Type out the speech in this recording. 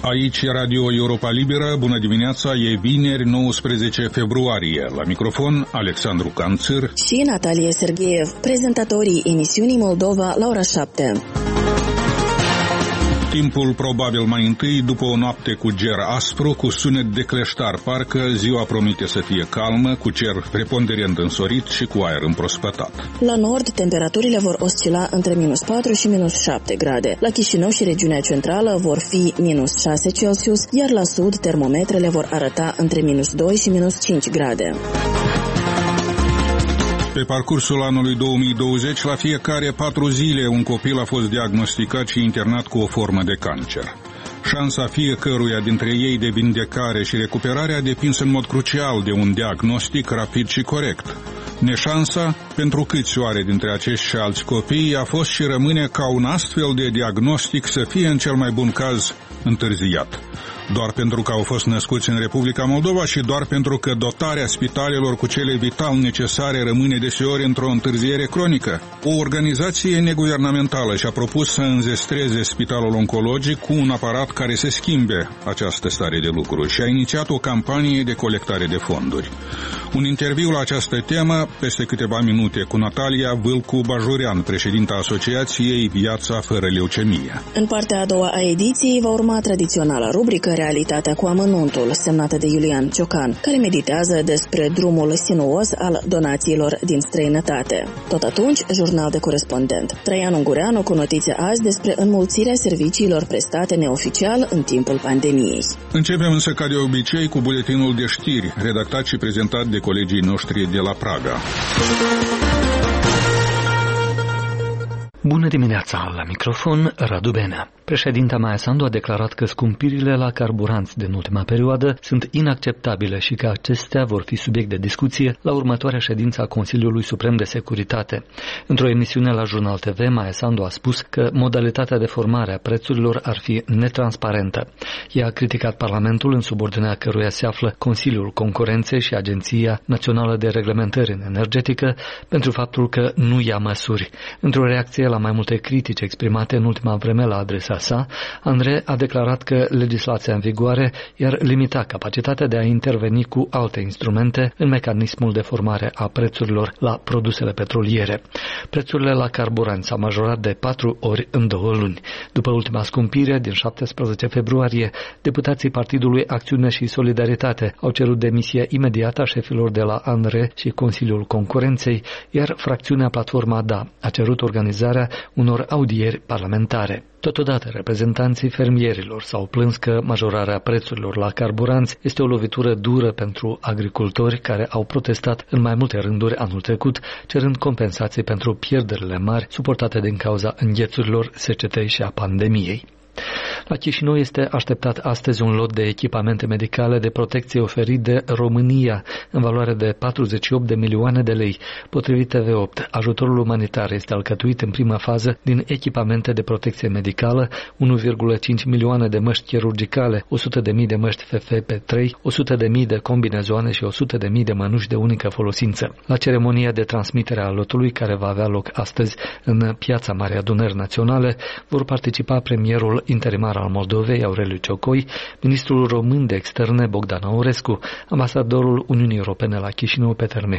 Aici e Radio Europa Liberă, bună dimineața, e vineri 19 februarie. La microfon, Alexandru Canțir și Natalie Sergeev, prezentatorii emisiunii Moldova la ora 7. Timpul probabil mai întâi, după o noapte cu ger aspru, cu sunet de cleștar, parcă ziua promite să fie calmă, cu cer preponderent însorit și cu aer împrospătat. La nord, temperaturile vor oscila între minus 4 și minus 7 grade. La Chișinău și regiunea centrală vor fi minus 6 Celsius, iar la sud termometrele vor arăta între minus 2 și minus 5 grade. Pe parcursul anului 2020, la fiecare 4 zile, un copil a fost diagnosticat și internat cu o formă de cancer. Șansa fiecăruia dintre ei de vindecare și recuperare a depins în mod crucial de un diagnostic rapid și corect. Neșansa, pentru câți oare dintre acești și alți copii, a fost și rămâne ca un astfel de diagnostic să fie, în cel mai bun caz, întârziat. Doar pentru că au fost născuți în Republica Moldova și doar pentru că dotarea spitalelor cu cele vital necesare rămâne deseori într-o întârziere cronică. O organizație neguvernamentală și-a propus să înzestreze spitalul oncologic cu un aparat care să schimbe această stare de lucruri și a inițiat o campanie de colectare de fonduri. Un interviu la această temă peste câteva minute cu Natalia Vâlcu-Bajorean, președinta Asociației Viața fără leucemie. În partea a doua a ediției va urma tradiționala rubrică Realitatea cu amănuntul, semnată de Iulian Ciocan, care meditează despre drumul sinuos al donațiilor din străinătate. Tot atunci, jurnal de corespondent. Traian Ungureanu cu notițe azi despre înmulțirea serviciilor prestate neoficial în timpul pandemiei. Începem însă ca de obicei cu buletinul de știri, redactat și prezentat de colegii noștri de la Praga. Bună dimineața! La microfon, Radu Benea. Președinta Maia Sandu a declarat că scumpirile la carburanți din ultima perioadă sunt inacceptabile și că acestea vor fi subiect de discuție la următoarea ședință a Consiliului Suprem de Securitate. Într-o emisiune la Jurnal TV, Maia Sandu a spus că modalitatea de formare a prețurilor ar fi netransparentă. Ea a criticat Parlamentul, în subordinea căruia se află Consiliul Concurenței și Agenția Națională de Reglementări în Energetică, pentru faptul că nu ia măsuri. Într-o reacție la mai multe critici exprimate în ultima vreme la adresa sa, Andrei a declarat că legislația în vigoare i-ar limita capacitatea de a interveni cu alte instrumente în mecanismul de formare a prețurilor la produsele petroliere. Prețurile la carburanți s-au majorat de 4 ori în 2 luni. După ultima scumpire, din 17 februarie, deputații Partidului Acțiune și Solidaritate au cerut demisia imediată a șefilor de la Andrei și Consiliul Concurenței, iar fracțiunea Platforma Da a cerut organizarea unor audieri parlamentare. Totodată, reprezentanții fermierilor s-au plâns că majorarea prețurilor la carburanți este o lovitură dură pentru agricultori care au protestat în mai multe rânduri anul trecut, cerând compensații pentru pierderile mari suportate din cauza înghețurilor, secetei și a pandemiei. La Chișinău este așteptat astăzi un lot de echipamente medicale de protecție oferit de România în valoare de 48 de milioane de lei. Potrivit TV8, ajutorul umanitar este alcătuit în prima fază din echipamente de protecție medicală, 1,5 milioane de măști chirurgicale, 100.000 de măști FFP3, 100.000 de combinezoane și 100.000 de mănuși de unică folosință. La ceremonia de transmitere a lotului, care va avea loc astăzi în Piața Marii Adunări Naționale, vor participa premierul interimar al Moldovei, Aureliu Ciocoi, ministrul român de externe, Bogdan Aurescu, ambasadorul Uniunii Europene la Chișinău, Peter